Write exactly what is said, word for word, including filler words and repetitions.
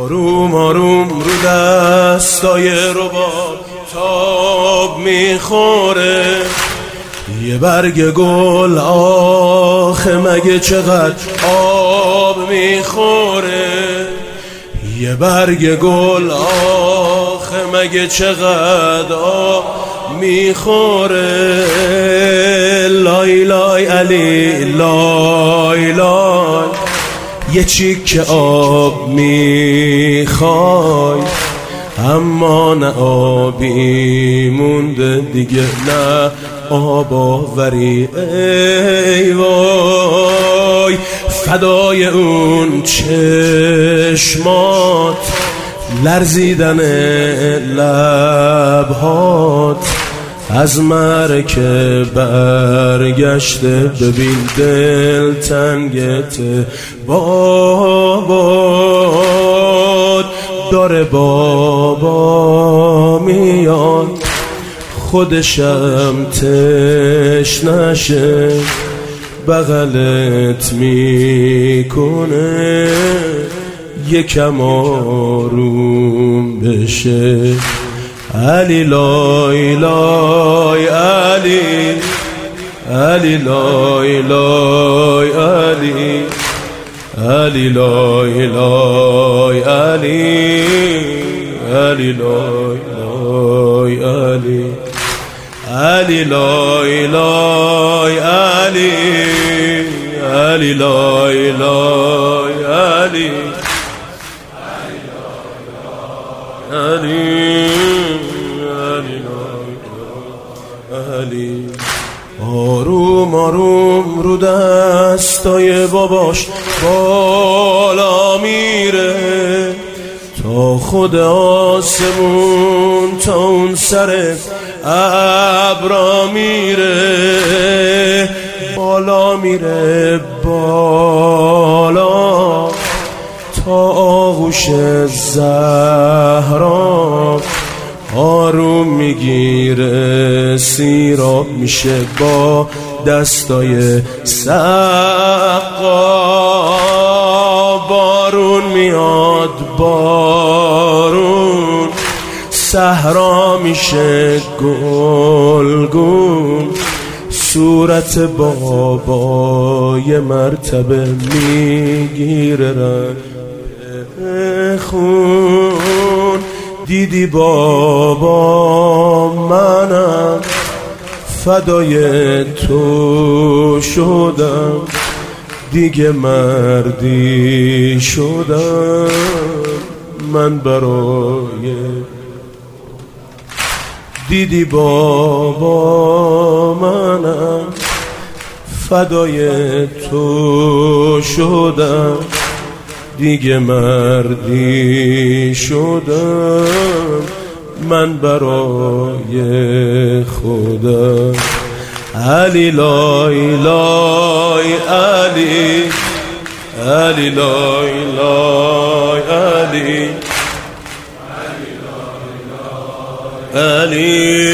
آروم آروم رو دستای رباب تاب میخوره، یه برگ گل آخه مگه چقدر آب میخوره، یه برگ گل آخه مگه چقدر آب میخوره. لای لای علی لای لای، یه چیک آب میخوای، اما نه آبی مونده دیگه، نه آب آوری. ای وای فدای اون چشمات، لرزیدن لبهات، از مرکه برگشته ببین دل تنگت بابات. داره بابا میاد خودشم تشنشه، بغلت میکنه یکم آروم بشه. علی لای لای علی، علی لای لای علی، علی لای لای علی، علی لای لای علی، علی لای لای علی، علی لای لای علی، علی علی. آروم آروم رو دستای باباش بالا میره، تا خود آسمون تا اون سر ابرا میره، بالا میره بالا تا آغوش زهرا. آروم میگیره سیراب میشه با دستای سقا. بارون میاد بارون، صحرا میشه گلگون، صورت بابا یه مرتبه میگیره رنگ خون. دیدی بابا منم فدای تو شدم، دیگه مردی شدم من برای. دیدی بابا منم فدای تو شدم، دیگه مردی شدم من برای خودم. علی لای لای علی، علی لای لای علی، علی